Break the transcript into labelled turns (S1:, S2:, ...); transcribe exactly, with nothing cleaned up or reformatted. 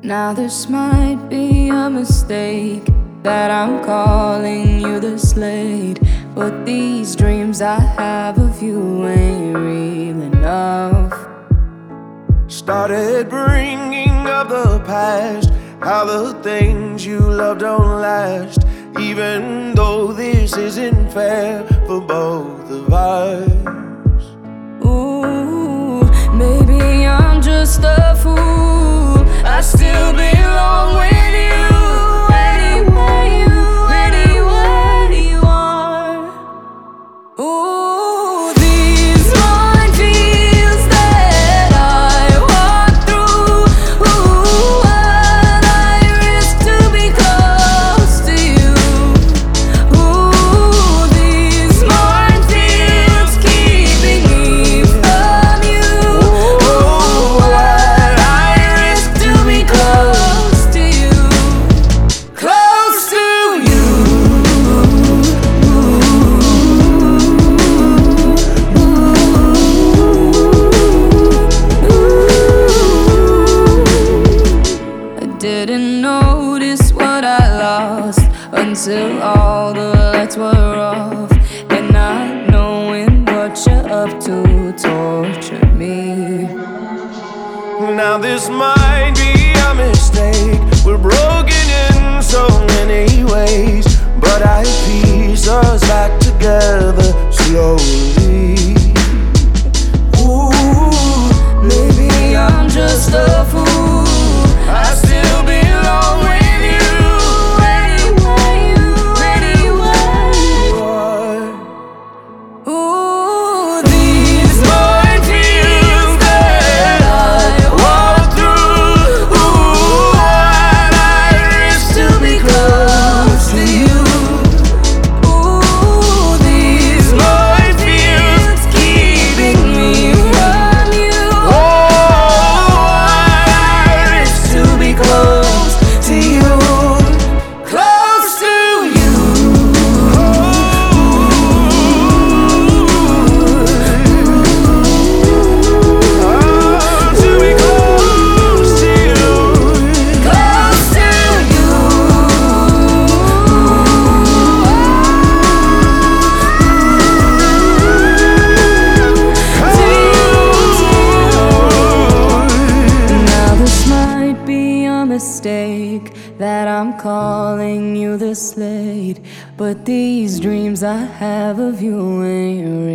S1: Now this might be a mistake that I'm calling you the Slade, but these dreams I have of you ain't real enough.
S2: Started bringing up the past, how the things you love don't last, even though this isn't fair for both of us.
S1: Ooh, maybe I'm just a fool. I still belong with you anywhere you, anywhere you are. Ooh, these minefields that I walk through. Ooh, what I risk to be close to you. Ooh, these minefields keeping me from you. Ooh, what I risk to be close to you, close to you. I didn't notice what I lost until all the lights were off, and not knowing what you're up to tortured me.
S2: Now this might be a mistake, we're broken in so many ways, but I piece us back together slowly.
S1: Ooh, maybe I'm just a fool. I still belong with you anywhere you, anywhere you are. Ooh, these minefields that I walk through. Ooh, what I risk to be close to you. Ooh, these minefields keeping me from you. Oh, what I risk to be close to you, close to you.
S2: To be close to you.
S1: Close to you. Now this might be a mistake that I'm calling you the Slade, but these dreams I have of you ain't real.